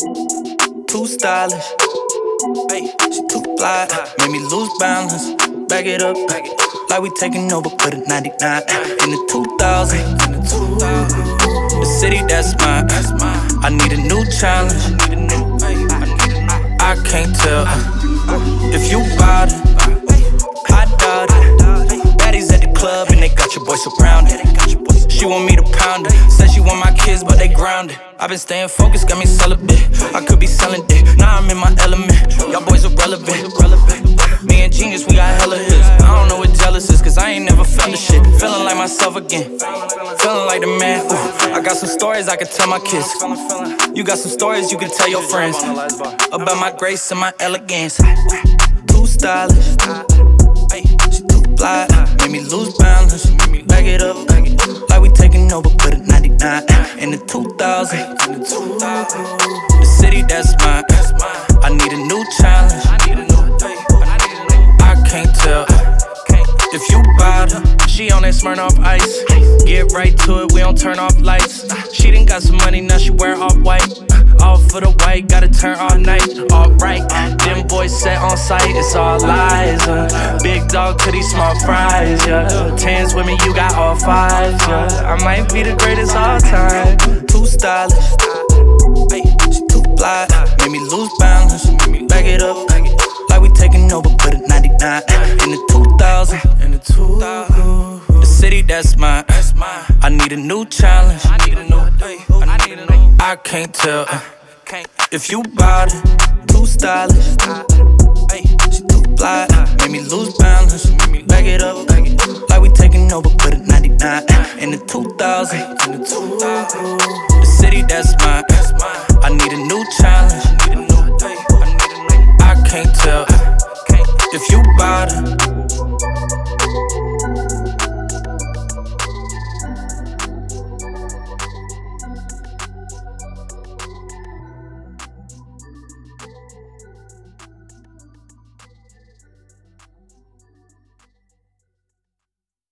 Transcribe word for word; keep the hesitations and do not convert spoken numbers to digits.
Too stylish, ay, she too fly. Made me lose balance, back it up, like we taking over, put a ninety-nine in the two thousands. The city that's mine, I need a new challenge. I can't tell if you bout it, I doubt it. Baddies at the club and they got your boy surrounded. She want me to pound it, said she want my kids but they grounded. I been staying focused, got me celibate. I could be selling dick, now I'm in my element. Y'all boys irrelevant. Me and Genius, we got hella hits. I don't know what jealous is, cause I ain't never felt the shit. Feeling like myself again, feeling like the man. Ooh, I got some stories I could tell my kids. You got some stories you can tell your friends about my grace and my elegance. Too stylish, ay, she too fly. Made me lose balance, back it up, like we taking over, put a ninety-nine in the two thousands. The city that's mine, I need a new challenge. I can't tell if you bout her. She on that Smirnoff Ice, get right to it, we don't turn off lights. She done got some money, now she wear off white. All for the white, gotta turn all night. Alright, them boys set on sight, it's all lies. Uh. Big dog to these small fries, yeah. Tens with me, you got all fives, yeah. I might be the greatest all time. Too stylish, ay, she too fly. Made me lose balance, back it up, like we taking over, put a ninety-nine in the two thousands. In the two thousands. The city that's mine, I need a new challenge. I need a new, I need a new. I can't tell if you bout it. Too stylish, ay, she too fly. Made me lose balance, back it up, like we taking over, put a ninety-nine in the two thousands. The city that's mine, I need a new challenge. I can't tell if you bout it.